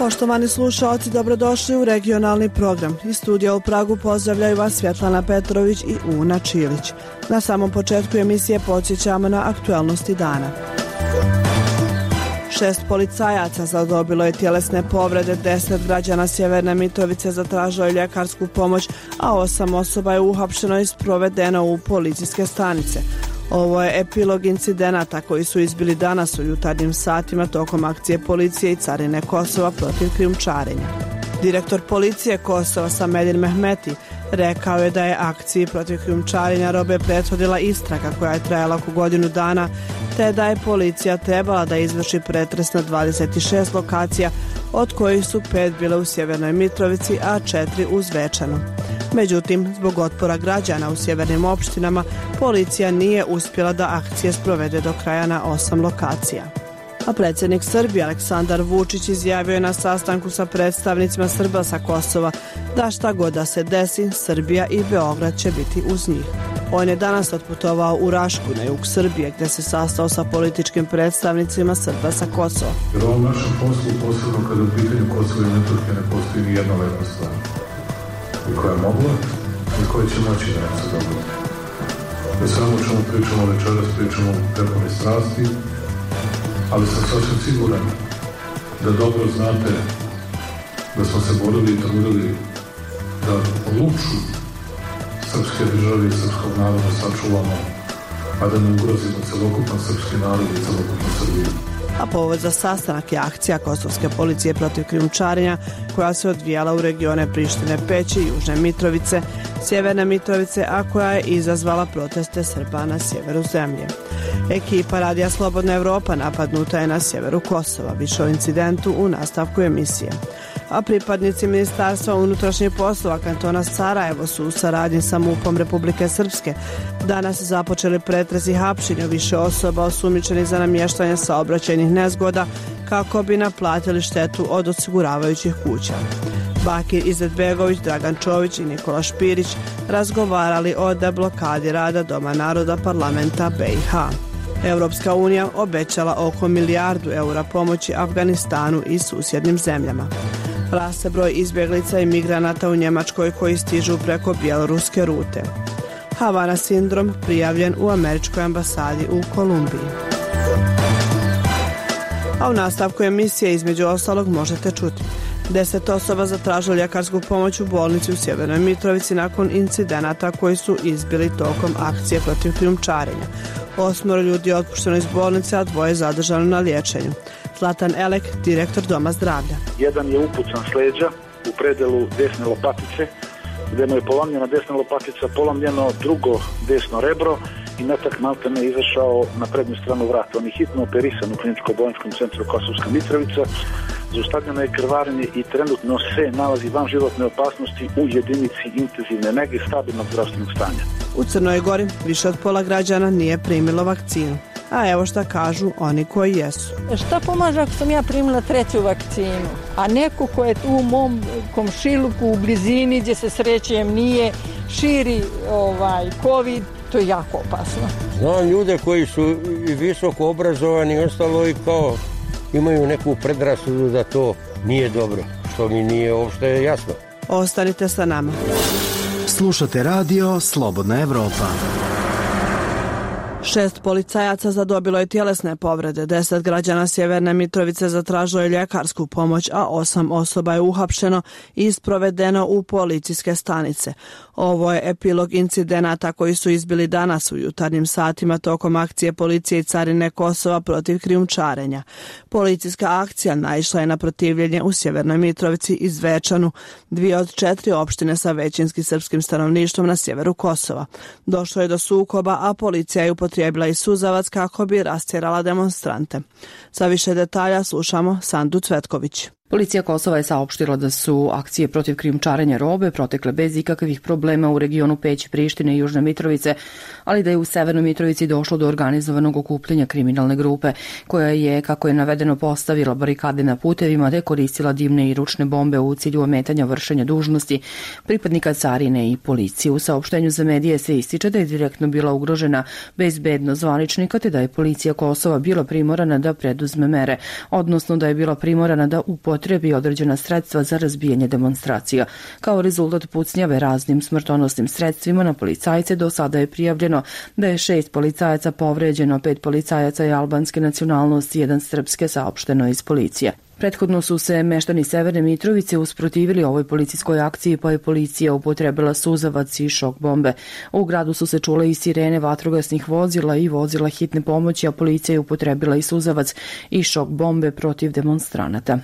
Poštovani slušalci, dobrodošli u regionalni program. Iz studija u Pragu pozdravljaju vas Svjetlana Petrović i Una Čilić. Na samom početku emisije podsjećamo na aktualnosti dana. 6 policajaca zadobilo je tjelesne povrede, 10 građana Sjeverne Mitrovice zatražilo je ljekarsku pomoć, a 8 osoba je uhapšeno i sprovedeno u policijske stanice. Ovo je epilog incidenata koji su izbili danas u jutarnjim satima tokom akcije policije i carine Kosova protiv krijumčarenja. Direktor policije Kosova Samedin Mehmeti rekao je da je akciji protiv krijumčarenja robe prethodila istraga koja je trajala oko godinu dana, te da je policija trebala da izvrši pretres na 26 lokacija, od kojih su 5 bile u Sjevernoj Mitrovici, a 4 u Zvečanu. Međutim, zbog otpora građana u sjevernim opštinama, policija nije uspjela da akcije sprovede do kraja na 8 lokacija. A predsjednik Srbije Aleksandar Vučić izjavio je na sastanku sa predstavnicima Srba sa Kosova da šta god da se desi, Srbija i Beograd će biti uz njih. On je danas otputovao u Rašku na jug Srbije, gdje se sastao sa političkim predstavnicima Srba sa Kosova. Jer ovom našem poslu, posebno kada u pitanju Kosova i Metohije, ne postoji ni jedna lepa stvar. I koja je mogla i koja će moći da nam se dogodi. Da samo o čemu pričamo večeras, pričamo prepuni strasti, ali sam sasvim siguran da dobro znate da smo se borili i trudili da luču srpske države i srpskog naroda sačuvamo, a da ne ugrozimo celokupan srpski narod i celokupnu Srbiju. A povod za sastanak je akcija kosovske policije protiv krijumčarenja koja se odvijala u regione Prištine, Peći, Južne Mitrovice, Sjeverne Mitrovice, a koja je izazvala proteste Srba na sjeveru zemlje. Ekipa Radija Slobodna Evropa napadnuta je na sjeveru Kosova. Više o incidentu u nastavku emisije. A pripadnici Ministarstva unutrašnjih poslova kantona Sarajevo su u saradnji sa MUP-om Republike Srpske danas započeli pretres i hapšenje više osoba osumnjičenih za namještanje saobraćajnih nezgoda kako bi naplatili štetu od osiguravajućih kuća. Bakir Izetbegović, Dragan Čović i Nikola Špirić razgovarali o deblokadi rada Doma naroda parlamenta BiH. Europska unija obećala oko milijardu eura pomoći Afganistanu i susjednim zemljama. Raste broj izbjeglica i migranata u Njemačkoj koji stižu preko bjeloruske rute. Havana sindrom prijavljen u američkoj ambasadi u Kolumbiji. A u nastavku emisije između ostalog možete čuti: 10 osoba zatražilo ljekarsku pomoć u bolnici u Sjevernoj Mitrovici nakon incidenata koji su izbili tokom akcije protiv krijumčarenja. 8 ljudi je otpušteno iz bolnice, a 2 zadržano na liječenju. Zlatan Elek, direktor Doma zdravlja. Jedan je upucan s leđa u predelu desne lopatice, gdje mu je polomljena desna lopatica, polomljeno drugo desno rebro i metak maltene izašao na prednju stranu vrata. On je hitno operisan u kliničko-bolničkom centru Kosovska Mitrovica, zaustavljeno je krvarenje i trenutno se nalazi van životne opasnosti u jedinici intenzivne nege stabilnog zdravstvenog stanja. U Crnoj Gori više od pola građana nije primilo vakcinu. A evo šta kažu oni koji jesu. Šta pomaže ako sam ja primila 3. vakcinu, a neko ko je tu u mom komšiluku u blizini gdje se srećem nije, širi COVID, to je jako opasno. Znam ljude koji su visoko obrazovani i ostalo i kao imaju neku predrasudu da to nije dobro, što mi nije uopšte jasno. Ostanite sa nama. Slušate radio Slobodna Evropa. 6 policajaca zadobilo je tjelesne povrede, 10 građana Sjeverne Mitrovice zatražilo je ljekarsku pomoć, a 8 osoba je uhapšeno i sprovedeno u policijske stanice. Ovo je epilog incidenata koji su izbili danas u jutarnjim satima tokom akcije policije i carine Kosova protiv krijumčarenja. Policijska akcija naišla je na protivljenje u Sjevernoj Mitrovici i Zvečanu, 2 od 4 opštine sa većinskim srpskim stanovništvom na sjeveru Kosova. Došlo je do sukoba, a policija je upotrijebila i suzavac kako bi rastjerala demonstrante. Za više detalja slušamo Sandu Cvetković. Policija Kosova je saopštila da su akcije protiv krijumčarenja robe protekle bez ikakvih problema u regionu Peć, Prištine i Južne Mitrovice, ali da je u Severnoj Mitrovici došlo do organizovanog okupljanja kriminalne grupe, koja je, kako je navedeno, postavila barikade na putevima te koristila dimne i ručne bombe u cilju ometanja vršenja dužnosti pripadnika carine i policije. U saopštenju za medije se ističe da je direktno bila ugrožena bezbednost zvaničnika te da je policija Kosova bila primorana da preduzme mere, odnosno da je bila primorana da upotrebi upotrebi određena sredstva za razbijanje demonstracija. Kao rezultat pucnjave raznim smrtonosnim sredstvima na policajce do sada je prijavljeno da je 6 policajaca povređeno, 5 policajaca je albanske nacionalnosti, 1 srpske, saopšteno iz policije. Prethodno su se meštani Severne Mitrovice usprotivili ovoj policijskoj akciji, pa je policija upotrebila suzavac i šok bombe. U gradu su se čule i sirene vatrogasnih vozila i vozila hitne pomoći, a policija je upotrebila i suzavac i šok bombe protiv demonstranata.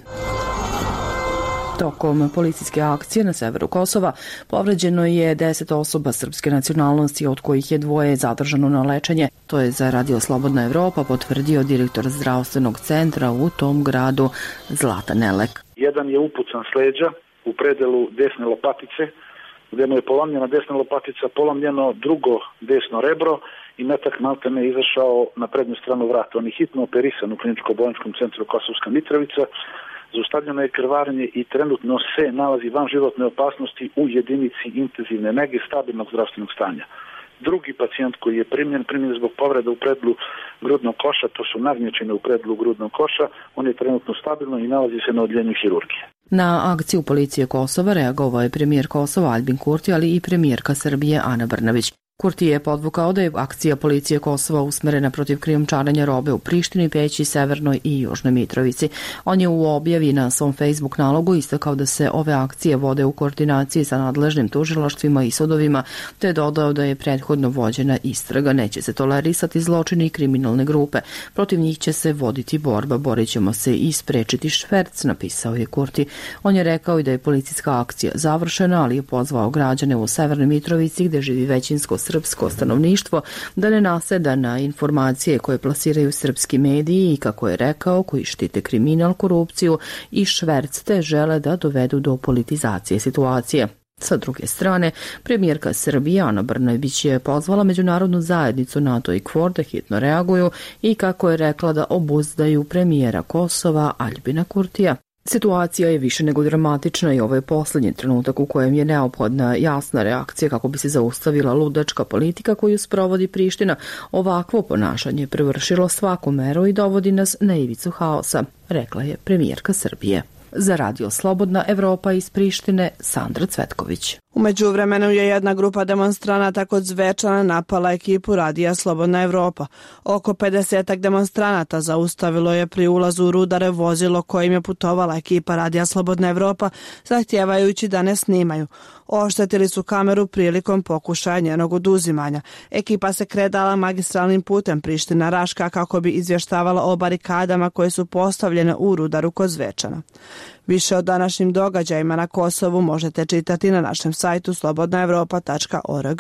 Tokom policijske akcije na severu Kosova povređeno je 10 osoba srpske nacionalnosti, od kojih je 2 zadržano na lečenje. To je za Radio Slobodna Evropa potvrdio direktor zdravstvenog centra u tom gradu Zlatan Elek. Jedan je upucan s leđa u predelu desne lopatice, gdje mu je polomljena desna lopatica, polomljeno drugo desno rebro i metak maltene je izašao na prednju stranu vrata. On je hitno operisan u kliničko-bolničkom centru Kosovska Mitrovica. Zaustavljeno je krvarenje i trenutno se nalazi van životne opasnosti u jedinici intenzivne nege stabilnog zdravstvenog stanja. Drugi pacijent koji je primljen zbog povreda u predlu grudnog koša, to su nagnječine u predlu grudnog koša, on je trenutno stabilno i nalazi se na odjeljenju hirurgije. Na akciju policije Kosova reagovao je premijer Kosova Albin Kurti, ali i premijerka Srbije Ana Brnabić. Kurti je podvukao da je akcija policije Kosova usmerena protiv krijumčarenja robe u Prištini, Peći, Severnoj i Južnoj Mitrovici. On je u objavi na svom Facebook nalogu istakao da se ove akcije vode u koordinaciji sa nadležnim tužilaštvima i sudovima, te dodao da je prethodno vođena istraga. Neće se tolerisati zločini i kriminalne grupe. Protiv njih će se voditi borba, borit ćemo se i sprečiti šverc, napisao je Kurti. On je rekao i da je policijska akcija završena, ali je pozvao građane u Severnoj Mitrovici, gde živi većinsko srpsko stanovništvo, da ne naseda na informacije koje plasiraju srpski mediji i, kako je rekao, koji štite kriminal, korupciju i šverc, te žele da dovedu do politizacije situacije. Sa druge strane, premijerka Srbije Ana Brnabić je pozvala međunarodnu zajednicu NATO i KFOR da hitno reaguju i, kako je rekla, da obuzdaju premijera Kosova Albina Kurtija. Situacija je više nego dramatična i ovo je posljednji trenutak u kojem je neophodna jasna reakcija kako bi se zaustavila ludačka politika koju sprovodi Priština. Ovakvo ponašanje je prevršilo svaku meru i dovodi nas na ivicu haosa, rekla je premijerka Srbije. Za Radio Slobodna Evropa iz Prištine, Sandra Cvetković. U međuvremenu je jedna grupa demonstranata kod Zvečana napala ekipu Radija Slobodna Evropa. Oko 50 demonstranata zaustavilo je pri ulazu u Rudare vozilo kojim je putovala ekipa Radija Slobodna Evropa, zahtjevajući da ne snimaju. Oštetili su kameru prilikom pokušaja njenog oduzimanja. Ekipa se kretala magistralnim putem Priština-Raška kako bi izvještavala o barikadama koje su postavljene u Rudaru kod Zvečana. Više o današnjim događajima na Kosovu možete čitati na našem sajtu slobodnaevropa.org.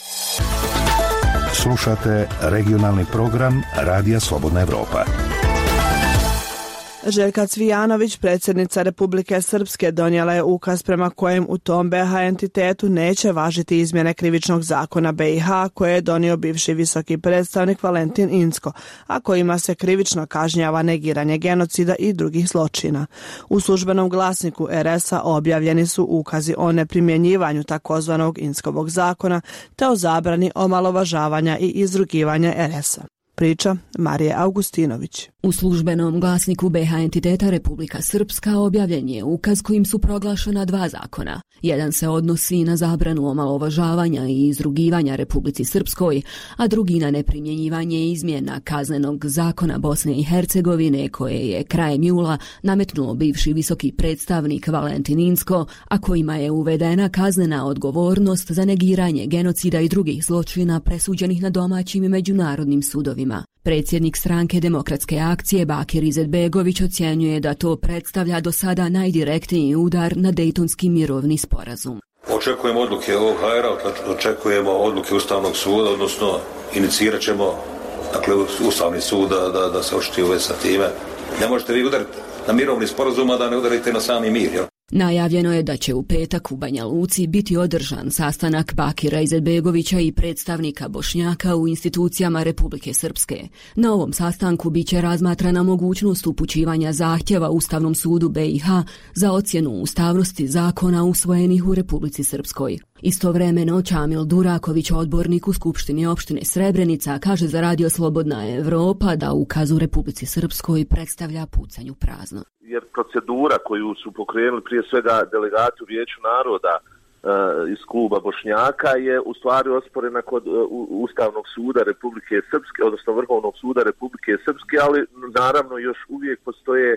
Slušate regionalni program Radija Slobodna Evropa. Željka Cvijanović, predsjednica Republike Srpske, donijela je ukaz prema kojem u tom BiH entitetu neće važiti izmjene krivičnog zakona BiH koje je donio bivši visoki predstavnik Valentin Incko, a kojima se krivično kažnjava negiranje genocida i drugih zločina. U službenom glasniku RS-a objavljeni su ukazi o neprimjenjivanju takozvanog Inckovog zakona te o zabrani omalovažavanja i izrugivanja RS-a. Priča Marije Augustinović. U službenom glasniku BiH entiteta Republika Srpska objavljen je ukaz kojim su proglašena 2 zakona. Jedan se odnosi na zabranu omalovažavanja i izrugivanja Republici Srpskoj, a drugi na neprimjenjivanje izmjena kaznenog zakona Bosne i Hercegovine koje je krajem jula nametnuo bivši visoki predstavnik Valentin Incko, a kojima je uvedena kaznena odgovornost za negiranje genocida i drugih zločina presuđenih na domaćim i međunarodnim sudovima. Predsjednik stranke Demokratske akcije Bakir Izetbegović ocjenjuje da to predstavlja do sada najdirektniji udar na Dejtonski mirovni sporazum. Očekujemo odluke OHR-a, očekujemo odluke Ustavnog suda, odnosno inicirat ćemo Ustavni sud da se očiti uveć sa time. Ne možete vi udariti na mirovni sporazum, a da ne udarite na sami mir, jel? Najavljeno je da će u petak u Banja Luci biti održan sastanak Bakira Izetbegovića i predstavnika Bošnjaka u institucijama Republike Srpske. Na ovom sastanku biće razmatrana mogućnost upućivanja zahtjeva Ustavnom sudu BiH za ocjenu ustavnosti zakona usvojenih u Republici Srpskoj. Istovremeno, Ćamil Duraković, odbornik u Skupštini opštine Srebrenica, kaže za Radio Slobodna Evropa da ukaz u Republici Srpskoj predstavlja pucanj u prazno. Jer procedura koju su pokrenuli prije svega delegati u Vijeću naroda iz kluba Bošnjaka je u stvari osporena kod Ustavnog suda Republike Srpske, odnosno Vrhovnog suda Republike Srpske, ali naravno još uvijek postoje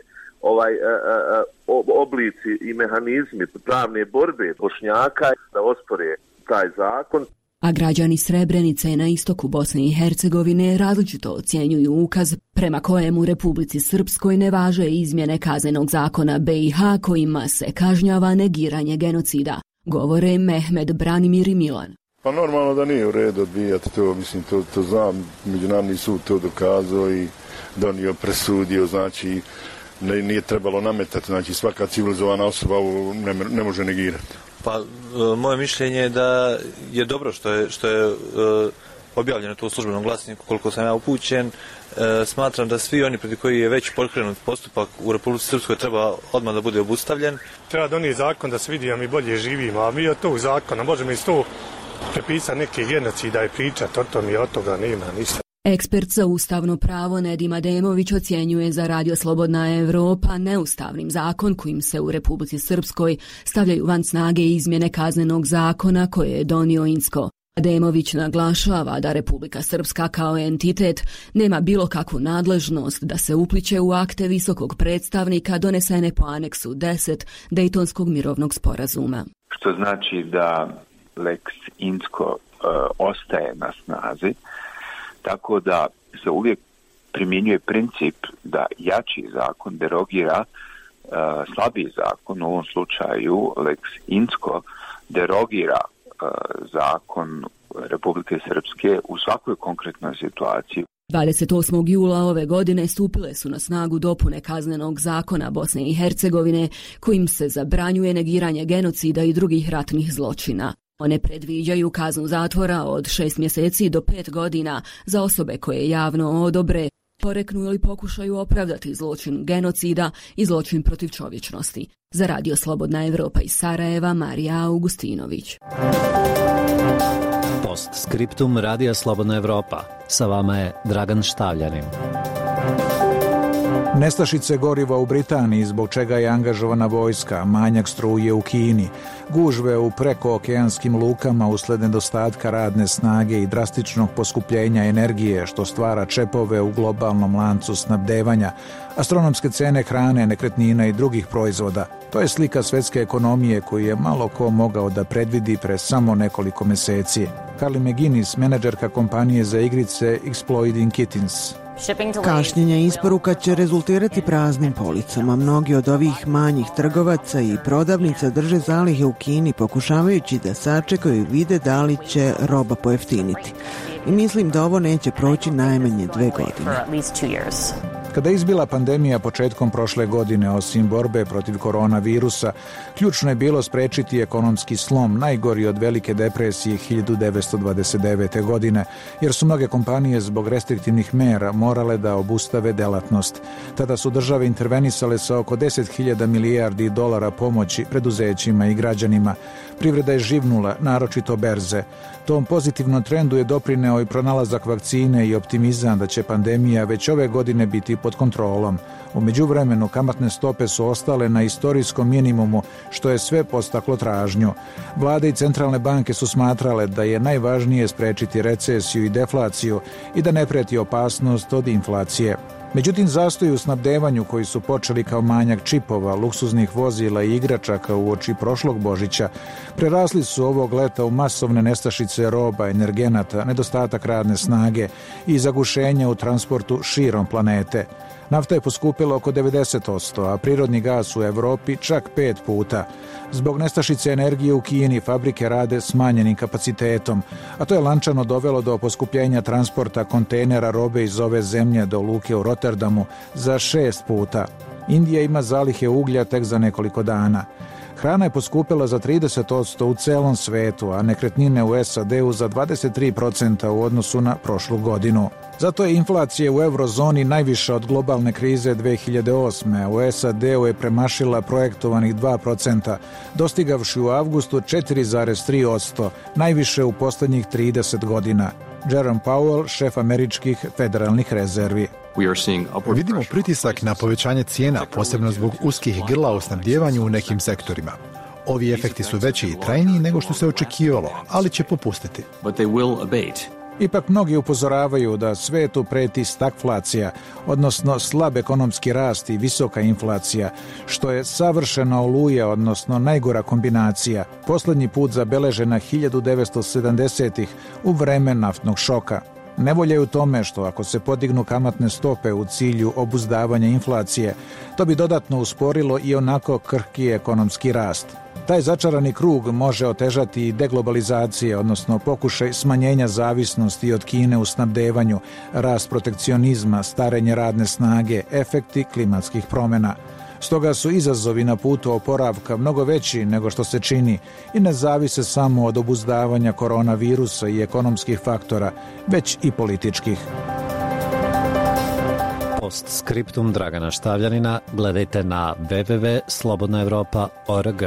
oblici i mehanizmi pravne borbe Bošnjaka da ospore taj zakon. A građani Srebrenice na istoku Bosne i Hercegovine različito ocjenjuju ukaz prema kojem u Republici Srpskoj ne važe izmjene kaznenog zakona BiH kojima se kažnjava negiranje genocida. Govore Mehmed, Branimir i Milan. Pa normalno da nije u redu odbijati to, mislim, to znam, Međunarodni sud to dokazao i donio, presudio, znači nije trebalo nametati, znači svaka civilizovana osoba ne može negirati. Pa moje mišljenje je da je dobro što je objavljeno to u službenom glasniku, koliko sam ja upućen. Smatram da svi oni protiv koji je već pokrenut postupak u Republici Srpskoj treba odmah da bude obustavljen. Treba donijeti zakon da se vidi da mi bolje živimo, a mi od tog zakona možemo iz to prepisati neke genocida i pričati o tom i od toga nema ništa. Ekspert za ustavno pravo Nedim Ademović ocjenjuje za Radio Slobodna Evropa neustavnim zakon kojim se u Republici Srpskoj stavljaju van snage izmjene kaznenog zakona koje je donio INSKO. Ademović naglašava da Republika Srpska kao entitet nema bilo kakvu nadležnost da se upliće u akte visokog predstavnika donesene po aneksu 10 Dejtonskog mirovnog sporazuma. Što znači da Lex INSKO ostaje na snazi, tako da se uvijek primjenjuje princip da jači zakon derogira slabiji zakon, u ovom slučaju Lex INSKO derogira zakon Republike Srpske u svakoj konkretnoj situaciji. 28. jula ove godine stupile su na snagu dopune kaznenog zakona Bosne i Hercegovine kojim se zabranjuje negiranje genocida i drugih ratnih zločina. One predviđaju kaznu zatvora od 6 mjeseci do 5 godina za osobe koje javno odobre, poreknu ili pokušaju opravdati zločin genocida i zločin protiv čovječnosti. Za Radio Slobodna Evropa iz Sarajeva, Marija Augustinović. Postskriptum Radija Slobodna Evropa. Sa vama je Dragan Štavljanin. Nestašice goriva u Britaniji, zbog čega je angažovana vojska, manjak struje u Kini, gužve u prekookeanskim lukama usled nedostatka radne snage i drastičnog poskupljenja energije, što stvara čepove u globalnom lancu snabdevanja, astronomske cene hrane, nekretnina i drugih proizvoda. To je slika svetske ekonomije koju je malo ko mogao da predvidi pre samo nekoliko meseci. Carly McGuinness, menadžerka kompanije za igrice Exploiting Kittens. Kašnjenja isporuka će rezultirati praznim policama. Mnogi od ovih manjih trgovaca i prodavnica drže zalihe u Kini, pokušavajući da sačekaju i vide da li će roba pojeftiniti. I mislim da ovo neće proći najmanje 2 godine. Kada je izbila pandemija početkom prošle godine, osim borbe protiv koronavirusa, ključno je bilo sprečiti ekonomski slom, najgori od velike depresije 1929. godine, jer su mnoge kompanije zbog restriktivnih mera morale da obustave delatnost. Tada su države intervenisale sa oko 10.000 milijardi dolara pomoći preduzećima i građanima. Privreda je živnula, naročito berze. Tom pozitivnom trendu je doprineo i pronalazak vakcine i optimizam da će pandemija već ove godine biti pod kontrolom. U međuvremenu kamatne stope su ostale na istorijskom minimumu, što je sve podstaklo tražnju. Vlade i centralne banke su smatrale da je najvažnije sprečiti recesiju i deflaciju i da ne preti opasnost od inflacije. Međutim, zastoji u snabdevanju koji su počeli kao manjak čipova, luksuznih vozila i igračaka uoči prošlog Božića, prerasli su ovog leta u masovne nestašice roba, energenata, nedostatak radne snage i zagušenja u transportu širom planete. Nafta je poskupila oko 90%, a prirodni gas u Evropi čak 5 puta. Zbog nestašice energije u Kini fabrike rade smanjenim kapacitetom, a to je lančano dovelo do poskupljenja transporta kontejnera robe iz ove zemlje do luke u Rotterdamu za 6 puta. Indija ima zalihe uglja tek za nekoliko dana. Hrana je poskupila za 30% u celom svetu, a nekretnine u SAD-u za 23% u odnosu na prošlu godinu. Zato je inflacija u eurozoni najviša od globalne krize 2008. a u SAD-u je premašila projektovanih 2%, dostigavši u avgustu 4,3%, najviše u posljednjih 30 godina. Jerome Powell, šef američkih federalnih rezervi. Vidimo pritisak na povećanje cijena, posebno zbog uskih grla u snabdijevanju u nekim sektorima. Ovi efekti su veći i trajniji nego što se očekivalo, ali će popustiti. Ipak mnogi upozoravaju da svetu preti stagflacija, odnosno slab ekonomski rast i visoka inflacija, što je savršena oluja, odnosno najgora kombinacija, posljednji put zabeležena 1970-ih u vreme naftnog šoka. Nevolja je u tome što ako se podignu kamatne stope u cilju obuzdavanja inflacije, to bi dodatno usporilo i onako krhki ekonomski rast. Taj začarani krug može otežati i deglobalizacije, odnosno pokušaj smanjenja zavisnosti od Kine u snabdevanju, rast protekcionizma, starenje radne snage, efekti klimatskih promjena. Stoga su izazovi na putu oporavka mnogo veći nego što se čini i ne zavise samo od obuzdavanja koronavirusa i ekonomskih faktora, već i političkih. Postskriptum Dragana Štavljanina gledajte na www.slobodnaevropa.org.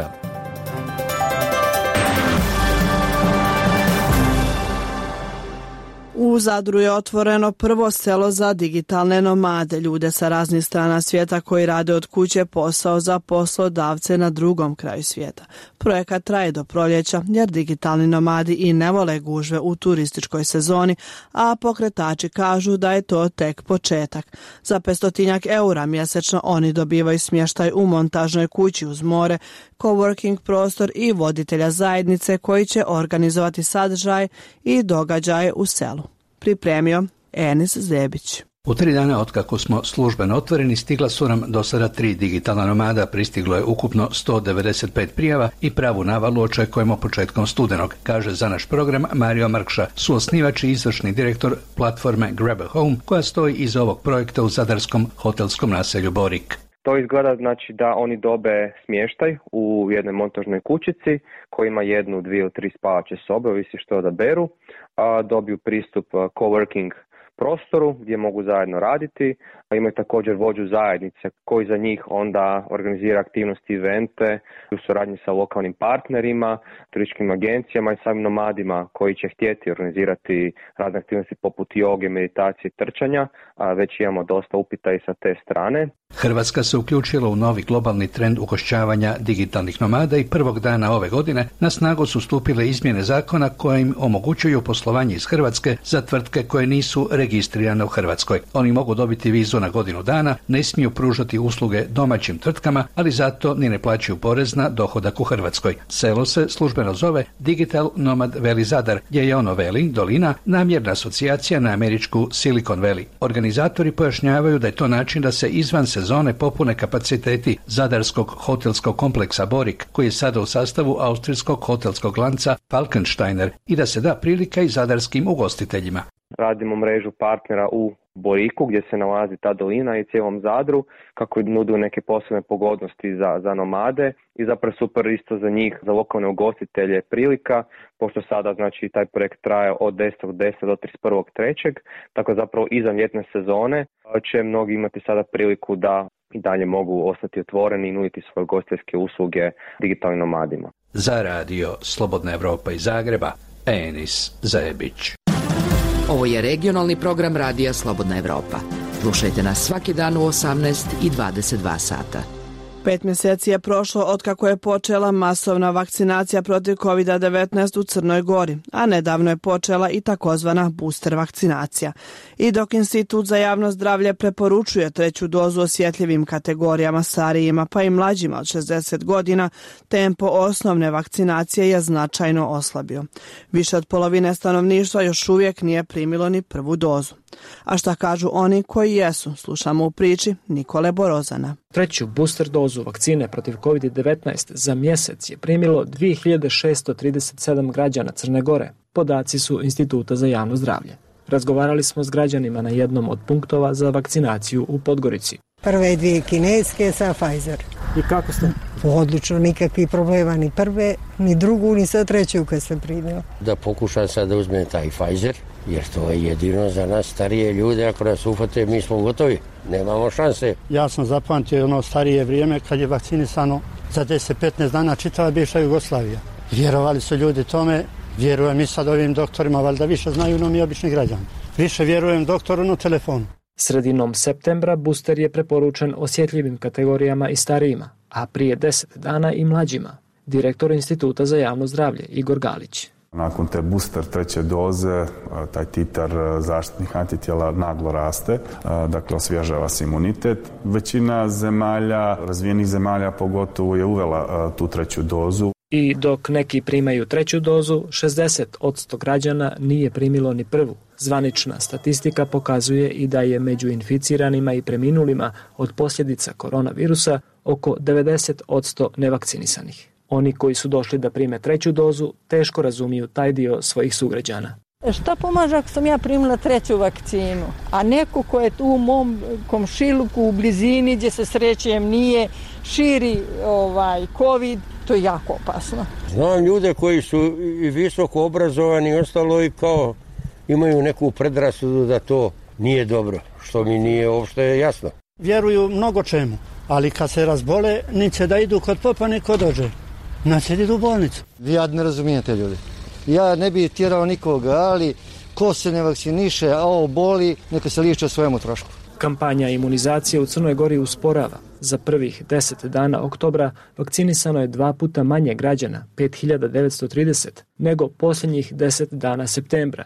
U Zadru je otvoreno prvo selo za digitalne nomade, ljude sa raznih strana svijeta koji rade od kuće posao za poslodavce na drugom kraju svijeta. Projekat traje do proljeća jer digitalni nomadi i ne vole gužve u turističkoj sezoni, a pokretači kažu da je to tek početak. Za 500 eura mjesečno oni dobivaju smještaj u montažnoj kući uz more, coworking prostor i voditelja zajednice koji će organizovati sadržaj i događaje u selu. Pripremio Enis Zebić. U 3 dana otkako smo službeno otvoreni stigla su nam do sada 3 digitalna nomada, pristiglo je ukupno 195 prijava i pravu navalu očekujemo početkom studenog, kaže za naš program Mario Markša, suosnivač i izvršni direktor platforme Grab a Home koja stoji iza ovog projekta u zadarskom hotelskom naselju Borik. To izgleda znači da oni dobe smještaj u jednoj montažnoj kućici koja ima 1, 2 ili 3 spavaće sobe, ovisi što odaberu, dobiju pristup coworking prostoru gdje mogu zajedno raditi, a imaju također vođu zajednice koji za njih onda organizira aktivnosti i evente u suradnji sa lokalnim partnerima, turističkim agencijama i samim nomadima koji će htjeti organizirati razne aktivnosti poput joge, meditacije i trčanja, a već imamo dosta upita i sa te strane. Hrvatska se uključila u novi globalni trend ugošćavanja digitalnih nomada i prvog dana ove godine na snagu su stupile izmjene zakona koje im omogućuju poslovanje iz Hrvatske za tvrtke koje nisu registrirane u Hrvatskoj. Oni mogu dobiti vizu na godinu dana, ne smiju pružati usluge domaćim tvrtkama, ali zato ni ne plaćaju porez na dohodak u Hrvatskoj. Selo se službeno zove Digital Nomad Valley Zadar, gdje je ono Valley, dolina, namjerna asocijacija na američku Silicon Valley. Organizatori pojašnjavaju da je to način da se izvan sezone popune kapaciteti zadarskog hotelskog kompleksa Borik, koji je sada u sastavu austrijskog hotelskog lanca Falkensteiner, i da se da prilika i zadarskim ugostiteljima. Radimo mrežu partnera u Boriku gdje se nalazi ta dolina i cijelom Zadru kako nudu neke posebne pogodnosti za nomade i zapravo super isto za njih, za lokalne ugostitelje prilika, pošto sada znači taj projekt traje od 10.10. do 31.3. Tako zapravo izvan ljetne sezone će mnogi imati sada priliku da i dalje mogu ostati otvoreni i nuditi svoje ugostiteljske usluge digitalnim nomadima. Za radio Slobodna Evropa iz Zagreba, Enis Zebić. Ovo je regionalni program radija Slobodna Evropa. Slušajte nas svaki dan u 18 i 22 sata. 5 mjeseci je prošlo otkako je počela masovna vakcinacija protiv COVID-19 u Crnoj Gori, a nedavno je počela i takozvana booster vakcinacija. I dok Institut za javno zdravlje preporučuje 3. dozu osjetljivim kategorijama, starijima pa i mlađima od 60 godina, tempo osnovne vakcinacije je značajno oslabio. Više od polovine stanovništva još uvijek nije primilo ni prvu dozu. A šta kažu oni koji jesu? Slušamo u priči Nikole Borozana. 3. booster dozu vakcine protiv COVID-19 za mjesec je primilo 2637 građana Crne Gore. Podaci su Instituta za javno zdravlje. Razgovarali smo s građanima na jednom od punktova za vakcinaciju u Podgorici. Prve 2 kineske sa Pfizer. I kako ste? Odlično, nikakvih problema, ni prve, ni drugu, ni sad treću kad sam primila. Da pokušam sad da uzmem taj Pfizer, jer to je jedino za nas starije ljude, ako nas ufate, mi smo gotovi, nemamo šanse. Ja sam zapamtio ono starije vrijeme kad je vakcinisano za 10-15 dana čitava bivša Jugoslavija. Vjerovali su ljudi tome, vjerujem i sad ovim doktorima, valjda više znaju no mi obični građani. Više vjerujem doktoru na telefonu. Sredinom septembra booster je preporučen osjetljivim kategorijama i starijima, a prije 10 dana i mlađima. Direktor Instituta za javno zdravlje Igor Galić. Nakon te booster treće doze, taj titar zaštitnih antitijela naglo raste, dakle osvježava se imunitet. Većina zemalja, razvijenih zemalja pogotovo, je uvela tu treću dozu. I dok neki primaju treću dozu, 60% građana nije primilo ni prvu. Zvanična statistika pokazuje i da je među inficiranima i preminulima od posljedica koronavirusa oko 90% nevakcinisanih. Oni koji su došli da prime treću dozu teško razumiju taj dio svojih sugrađana. Šta pomaže ako sam ja primila treću vakcinu, a neko ko je tu u mom komšiluku u blizini gdje se srećem nije, širi COVID, to je jako opasno. Znam ljude koji su i visoko obrazovani i ostalo i kao imaju neku predrasudu da to nije dobro, što mi nije uopšte jasno. Vjeruju mnogo čemu, ali kad se razbole, niće da idu kod popa, ni kod ođe. Znači idu u bolnicu. Ja ne razumijem te ljudi. Ja ne bi tjerao nikoga, ali ko se ne vakciniše, a ovo boli, neka se liječi o svojemu trošku. Kampanja imunizacije u Crnoj Gori usporava. Za prvih 10 dana oktobra vakcinisano je 2 puta manje građana, 5930, nego posljednjih 10 dana septembra,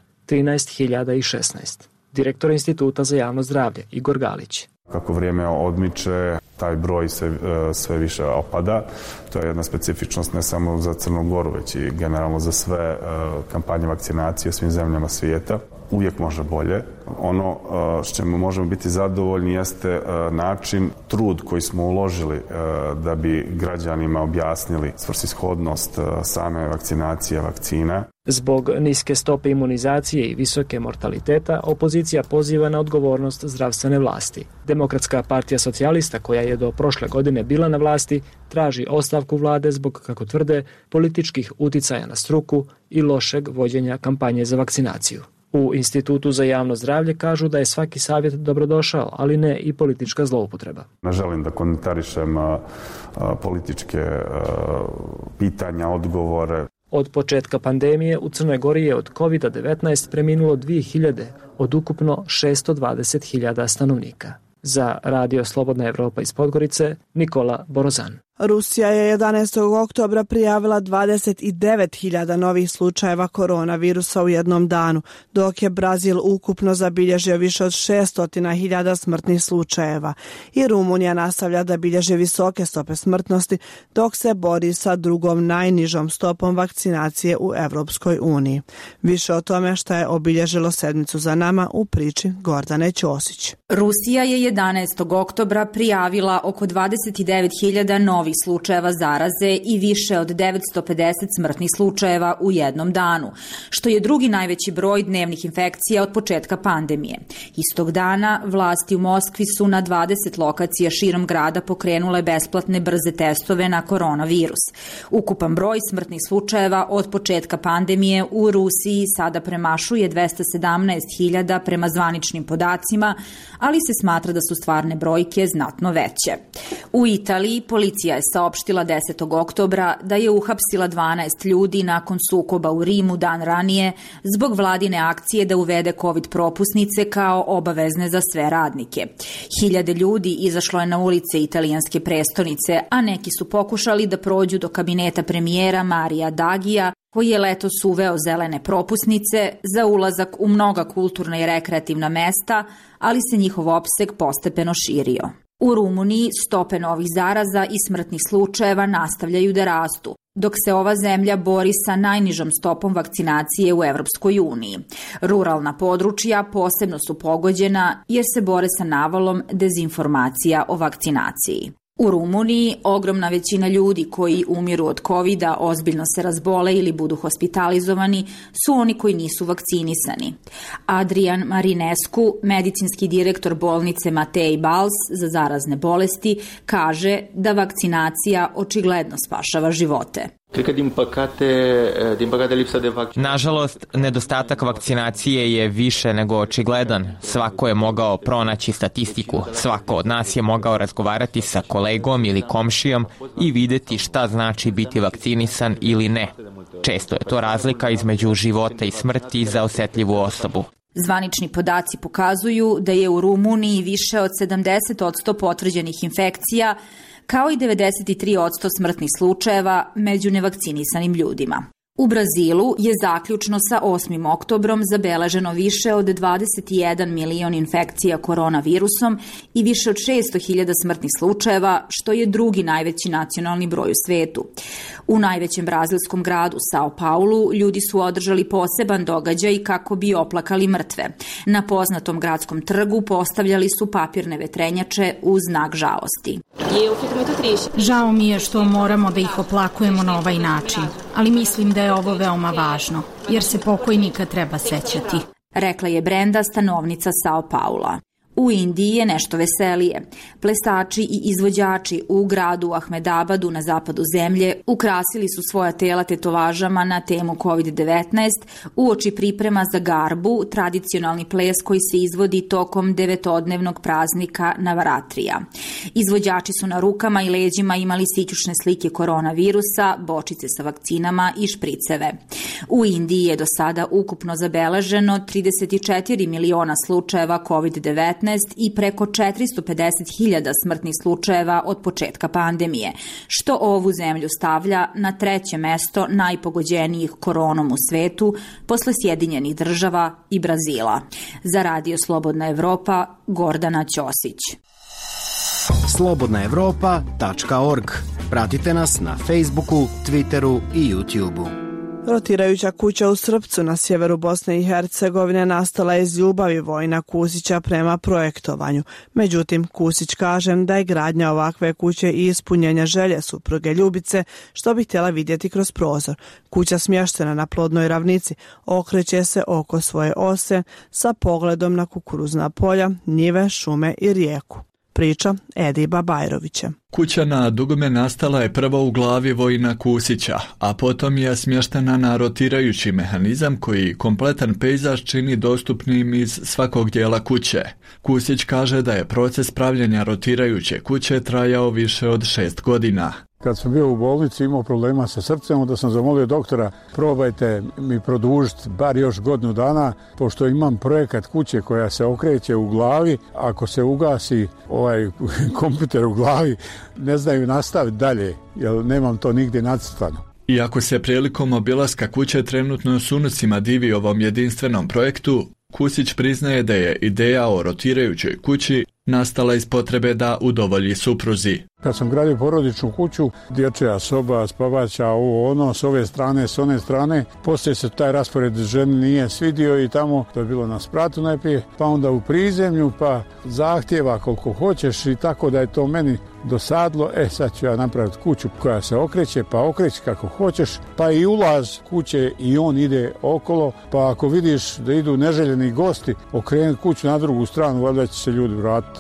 13016. Direktor Instituta za javno zdravlje Igor Galić. Kako vrijeme odmiče, taj broj se sve više opada. To je jedna specifičnost ne samo za Crnu Goru, već i generalno za sve kampanje vakcinacije u svim zemljama svijeta. Uvijek može bolje. Ono s čemu možemo biti zadovoljni jeste način, trud koji smo uložili da bi građanima objasnili svrsishodnost same vakcinacije, vakcina. Zbog niske stope imunizacije i visoke mortaliteta, opozicija poziva na odgovornost zdravstvene vlasti. Demokratska partija socijalista, koja je do prošle godine bila na vlasti, traži ostavku vlade zbog, kako tvrde, političkih uticaja na struku i lošeg vođenja kampanje za vakcinaciju. U Institutu za javno zdravlje kažu da je svaki savjet dobrodošao, ali ne i politička zloupotreba. Ne želim da komentarišem političke pitanja, odgovore. Od početka pandemije u Crnoj Gori je od COVID-19 preminulo 2000 od ukupno 620.000 stanovnika. Za Radio Slobodna Evropa iz Podgorice, Nikola Borozan. Rusija je 11. oktobra prijavila 29.000 novih slučajeva koronavirusa u jednom danu, dok je Brazil ukupno zabilježio više od 600.000 smrtnih slučajeva. I Rumunija nastavlja da bilježi visoke stope smrtnosti, dok se bori sa drugom najnižom stopom vakcinacije u Evropskoj uniji. Više o tome šta je obilježilo sedmicu za nama u priči Gordane Ćosić. Rusija je 11. oktobra prijavila oko 29.000 novih slučajeva zaraze i više od 950 smrtnih slučajeva u jednom danu, što je drugi najveći broj dnevnih infekcija od početka pandemije. Istog dana vlasti u Moskvi su na 20 lokacija širom grada pokrenule besplatne brze testove na koronavirus. Ukupan broj smrtnih slučajeva od početka pandemije u Rusiji sada premašuje 217.000 prema zvaničnim podacima, ali se smatra da su stvarne brojke znatno veće. U Italiji policija je saopštila 10. oktobra da je uhapsila 12 ljudi nakon sukoba u Rimu dan ranije zbog vladine akcije da uvede COVID propusnice kao obavezne za sve radnike. Hiljade ljudi izašlo je na ulice italijanske prestonice, a neki su pokušali da prođu do kabineta premijera Marija Dragija, koji je letos uveo zelene propusnice za ulazak u mnoga kulturna i rekreativna mesta, ali se njihov opseg postepeno širio. U Rumuniji stope novih zaraza i smrtnih slučajeva nastavljaju da rastu, dok se ova zemlja bori sa najnižom stopom vakcinacije u Evropskoj uniji. Ruralna područja posebno su pogođena jer se bore sa navalom dezinformacija o vakcinaciji. U Rumuniji ogromna većina ljudi koji umiru od covida, ozbiljno se razbole ili budu hospitalizovani su oni koji nisu vakcinisani. Adrian Marinescu, medicinski direktor bolnice Matej Bals za zarazne bolesti, kaže da vakcinacija očigledno spašava živote. Nažalost, nedostatak vakcinacije je više nego očigledan. Svako je mogao pronaći statistiku, svako od nas je mogao razgovarati sa kolegom ili komšijom i videti šta znači biti vakcinisan ili ne. Često je to razlika između života i smrti za osetljivu osobu. Zvanični podaci pokazuju da je u Rumuniji više od 70% potvrđenih infekcija, kao i 93% smrtnih slučajeva među nevakcinisanim ljudima. U Brazilu je zaključno sa 8. oktobrom zabeleženo više od 21 milion infekcija koronavirusom i više od 600.000 smrtnih slučajeva, što je drugi najveći nacionalni broj u svetu. U najvećem brazilskom gradu Sao Paulu ljudi su održali poseban događaj kako bi oplakali mrtve. Na poznatom gradskom trgu postavljali su papirne vetrenjače u znak žalosti. Žao mi je što moramo da ih oplakujemo na ovaj način, ali mislim da je ovo veoma važno, jer se pokojnika treba sećati, rekla je Brenda, stanovnica Sao Paula. U Indiji je nešto veselije. Plesači i izvođači u gradu Ahmedabadu na zapadu zemlje ukrasili su svoja tela tetovažama na temu COVID-19 uoči priprema za Garbu, tradicionalni ples koji se izvodi tokom 9-dnevnog praznika Navaratrija. Izvođači su na rukama i leđima imali sićušne slike koronavirusa, bočice sa vakcinama i špriceve. U Indiji je do sada ukupno zabeleženo 34 miliona slučajeva COVID-19 i preko 450.000 smrtnih slučajeva od početka pandemije, što ovu zemlju stavlja na 3. mesto najpogođenijih koronom u svetu posle Sjedinjenih Država i Brazila. Za Radio Slobodna Evropa, Gordana Ćosić. slobodnaevropa.org. Pratite nas na Facebooku, Twitteru i YouTubeu. Rotirajuća kuća u Srpcu na sjeveru Bosne i Hercegovine nastala je iz ljubavi Vojina Kusića prema projektovanju. Međutim, Kusić kaže da je gradnja ovakve kuće i ispunjenja želje supruge Ljubice, što bi htjela vidjeti kroz prozor. Kuća smještena na plodnoj ravnici okreće se oko svoje ose sa pogledom na kukuruzna polja, njive, šume i rijeku. Priča Ediba Bajrovića. Kuća na dugome nastala je prvo u glavi Vojina Kusića, a potom je smještena na rotirajući mehanizam koji kompletan pejzaž čini dostupnim iz svakog dijela kuće. Kusić kaže da je proces pravljenja rotirajuće kuće trajao više od 6 godina. Kad sam bio u bolnici imao problema sa srcem, onda sam zamolio doktora, probajte mi produžiti bar još godinu dana, pošto imam projekat kuće koja se okreće u glavi. Ako se ugasi ovaj kompjuter u glavi, ne znaju nastaviti dalje, jer nemam to nigdje nacrtano. Iako se prilikom obilaska kuće trenutno s unucima divi ovom jedinstvenom projektu, Kusić priznaje da je ideja o rotirajućoj kući nastala iz potrebe da udovolji supruzi. Kad sam gradio porodičnu kuću, dječja soba, spavača, ono, s ove strane, s one strane, poslije se taj raspored ženi nije svidio i tamo, to je bilo na spratu najprije, pa onda u prizemlju, pa zahtjeva koliko hoćeš i tako da je to meni dosadlo. Sad ću ja napraviti kuću koja se okreće, pa okreći kako hoćeš, pa i ulaz kuće i on ide okolo, pa ako vidiš da idu neželjeni gosti, okrenuti kuću na drugu stranu, valjda će se ljudi vratiti.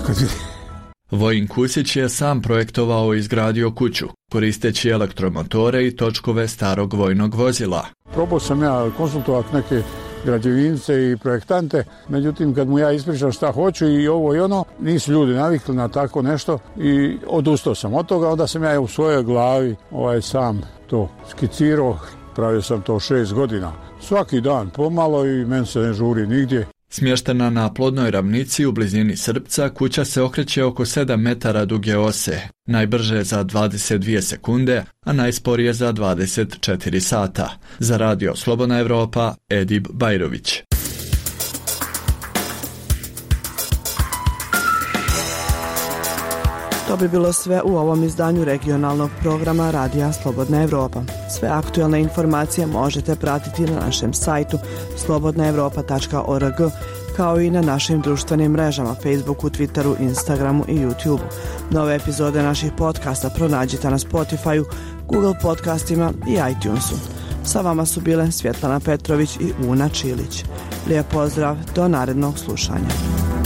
Vojin Kusić je sam projektovao i izgradio kuću, koristeći elektromotore i točkove starog vojnog vozila. Probao sam ja konsultovati neke građevince i projektante, međutim kad mu ja ispričam šta hoću i ovo i ono, nisu ljudi navikli na tako nešto i odustao sam od toga. Onda sam ja u svojoj glavi sam to skicirao, pravio sam to 6 godina. Svaki dan pomalo i meni se ne žuri nigdje. Smještena na plodnoj ravnici u blizini Srpca, kuća se okreće oko 7 metara duge ose, najbrže za 22 sekunde, a najsporije za 24 sata. Za Radio Slobodna Evropa, Edib Bajrović. To bi bilo sve u ovom izdanju regionalnog programa Radija Slobodna Evropa. Sve aktualne informacije možete pratiti na našem sajtu slobodnaevropa.org, kao i na našim društvenim mrežama Facebooku, Twitteru, Instagramu i YouTubeu. Nove epizode naših podcasta pronađite na Spotifyu, Google podcastima i iTunesu. Sa vama su bile Svjetlana Petrović i Una Čilić. Lijep pozdrav, do narednog slušanja.